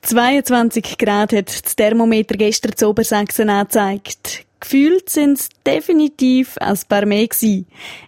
22 Grad hat das Thermometer gestern zu Obersachsen angezeigt. Gefühlt sind es definitiv ein paar mehr gewesen.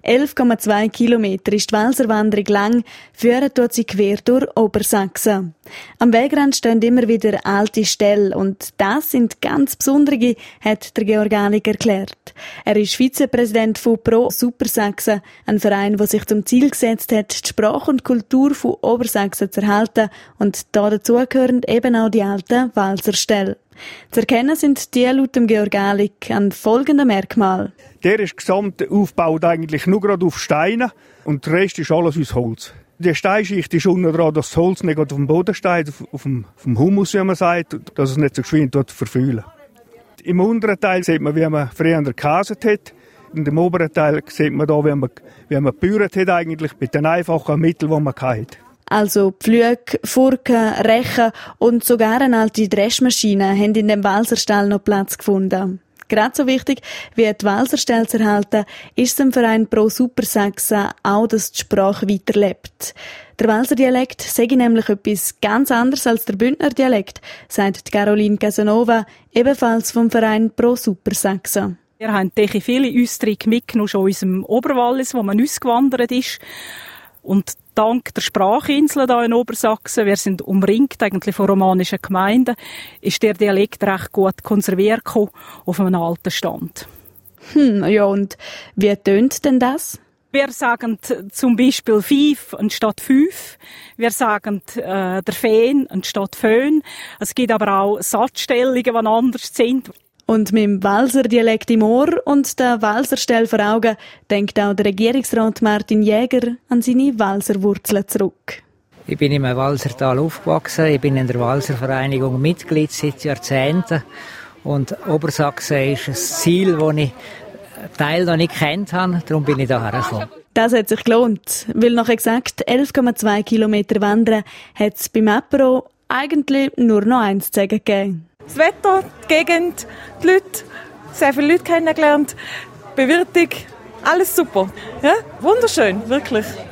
11,2 Kilometer ist die Walserwanderung lang, führen tut sie quer durch Obersachsen. Am Wegrand stehen immer wieder alte Ställe und das sind ganz besondere, hat der Georg Ahlig erklärt. Er ist Vizepräsident von Pro Supersachsen, ein Verein, der sich zum Ziel gesetzt hat, die Sprache und Kultur von Obersachsen zu erhalten und dazu gehören eben auch die alten Walserställe. Zu erkennen sind die laut dem Georg Ahlig an folgenden Merkmalen. Der ist gesamt aufgebaut eigentlich nur gerade auf Steine und der Rest ist alles aus Holz. Die Steinschicht ist unten dran, dass das Holz nicht auf dem Boden steht, auf dem Humus, wie man sagt, dass es nicht so geschwind verfühlen. Im unteren Teil sieht man, wie man früher gehaset hat. In dem oberen Teil sieht man da, wie man gebührt hat eigentlich mit den einfachen Mitteln, die man hatte. Also Pflüge, Furken, Rechen und sogar eine alte Dreschmaschine haben in dem Walserstall noch Platz gefunden. Gerade so wichtig wie die Walserställe zu erhalten, ist es im Verein Pro Supersachsen auch, dass die Sprache weiterlebt. Der Walserdialekt sei nämlich etwas ganz anderes als der Bündner Dialekt, sagt Caroline Casanova, ebenfalls vom Verein Pro Supersachsen. Wir haben viele Ausdrücke mitgenommen, schon aus dem Oberwallis, wo man ausgewandert ist. Und dank der Sprachinsel hier in Obersachsen, wir sind umringt eigentlich von romanischen Gemeinden, ist der Dialekt recht gut konserviert auf einem alten Stand. Ja, und wie tönt denn das? Wir sagen zum Beispiel 5 anstatt 5. Wir sagen der Feen anstatt Föhn. Es gibt aber auch Satzstellungen, die anders sind. Und mit dem Walser-Dialekt im Ohr und der Walserstelle vor Augen denkt auch der Regierungsrat Martin Jäger an seine Walserwurzeln zurück. Ich bin im Walsertal aufgewachsen, ich bin in der Walservereinigung Mitglied seit Jahrzehnten und Obersachsen ist ein Ziel, das ich Teil noch nicht kennt habe, darum bin ich hierher gekommen. Das hat sich gelohnt, weil nach exakt 11,2 Kilometer Wandern hat es beim Apero eigentlich nur noch eins zu sagen gegeben. Das Wetter, die Gegend, die Leute, sehr viele Leute kennengelernt, die Bewirtung, alles super. Ja? Wunderschön, wirklich.